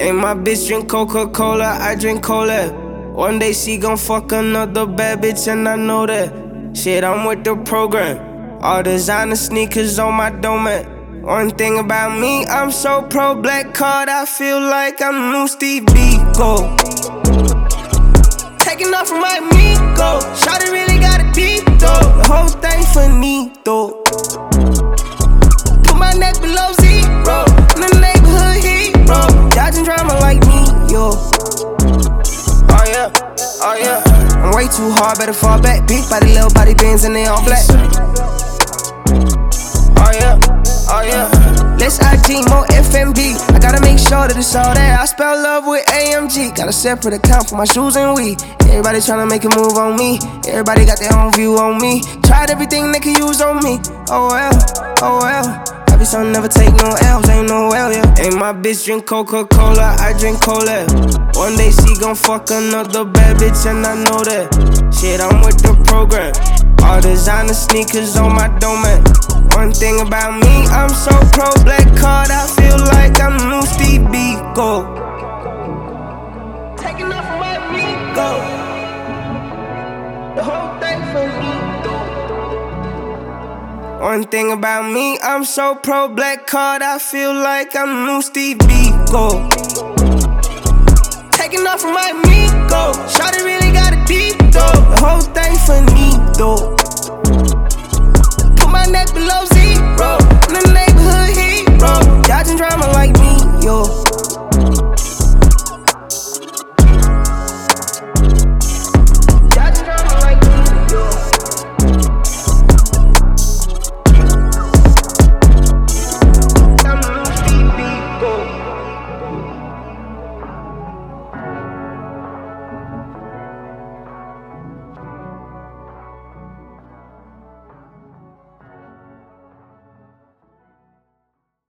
Ain't my bitch drink Coca-Cola, I drink cola. One day she gon' fuck another bad bitch and I know that. Shit, I'm with the program. All designer sneakers on my domain. One thing about me, I'm so pro black card, I feel like I'm new Steve Biko. Taking off from my Miko. Shawty really got a deep though. The whole thing finito. Put my neck below zero. In the neighborhood hero. Dodging drama like me, yo. Oh yeah, oh yeah. I'm way too hard, better fall back. Big body, little body bands, and they all black. Oh yeah, oh yeah. Less IG, more FMB. I gotta make sure that it's all there. I spell love with AMG. Got a separate account for my shoes and weed. Everybody tryna make a move on me. Everybody got their own view on me. Tried everything they could use on me. Oh well, oh well. Happy son never take no L's, ain't no well, yeah. Ain't my bitch drink Coca-Cola, I drink cola. One day she gon' fuck another bad bitch and I know that. Shit, I'm with the program. All designer sneakers on my domain. One thing about me, I'm so pro black card, I feel like I'm new Steve Biko. Taking off from my Biko. The whole thing for me, though. One thing about me, I'm so pro black card, I feel like I'm new Steve Biko. Taking off from my Miko. Shawty really got a deep though. The whole thing finito. Put my neck below zero. In the neighborhood hero. Dodging drama like me, yo.